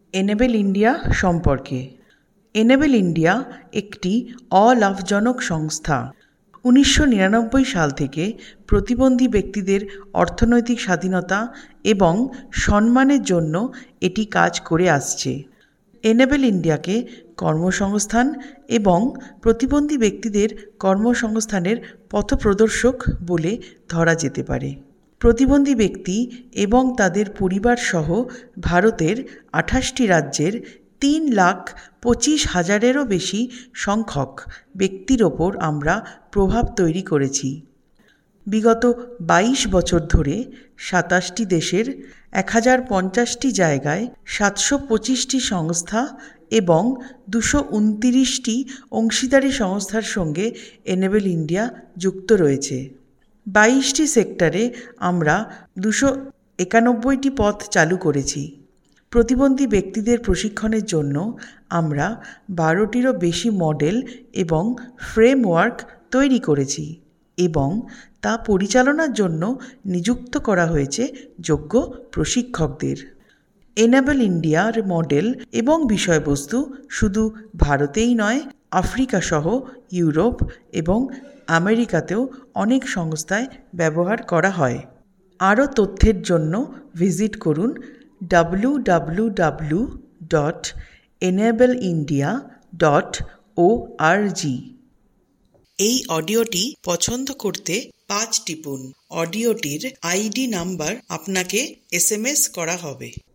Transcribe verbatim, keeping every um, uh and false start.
Enable India সম্পর্কে। Enable India একটি অলাভজনক সংস্থা। উনিশশো নিরানব্বই সাল থেকে প্রতিবন্ধী ব্যক্তিদের অর্থনৈতিক স্বাধীনতা এবং সম্মানের জন্য এটি কাজ করে আসছে। এনেবেল ইন্ডিয়াকে কর্মসংস্থান এবং প্রতিবন্ধী ব্যক্তিদের কর্মসংস্থানের পথপ্রদর্শক বলে ধরা যেতে পারে। প্রতিবন্ধী ব্যক্তি এবং তাদের পরিবার সহ ভারতের আঠাশটি রাজ্যের তিন লাখ পঁচিশ হাজারেরও বেশি সংখ্যক ব্যক্তির ওপর আমরা প্রভাব তৈরি করেছি। বিগত বাইশ বছর ধরে সাতাশটি দেশের এক হাজার পঞ্চাশটি জায়গায় সাতশো পঁচিশটি সংস্থা এবং দুশো উনতিরিশটি অংশীদারি সংস্থার সঙ্গে এনেবেল ইন্ডিয়া যুক্ত রয়েছে। বাইশটি সেক্টরে আমরা দুশো একানব্বইটি পথ চালু করেছি। প্রতিবন্ধী ব্যক্তিদের প্রশিক্ষণের জন্য আমরা বারোটিরও বেশি মডেল এবং ফ্রেমওয়ার্ক তৈরি করেছি এবং তা পরিচালনার জন্য নিযুক্ত করা হয়েছে যোগ্য প্রশিক্ষকদের। এনেবেল ইন্ডিয়ার মডেল এবং বিষয়বস্তু শুধু ভারতেই নয়, আফ্রিকা সহ ইউরোপ এবং আমেরিকাতেও অনেক সংস্থায় ব্যবহার করা হয়। আরও তথ্যের জন্য ভিজিট করুন W W W dot Enable India dot O R G. এই অডিওটি পছন্দ করতে পাঁচ টিপুন। অডিওটির আইডি নাম্বার আপনাকে এস এম এস করা হবে।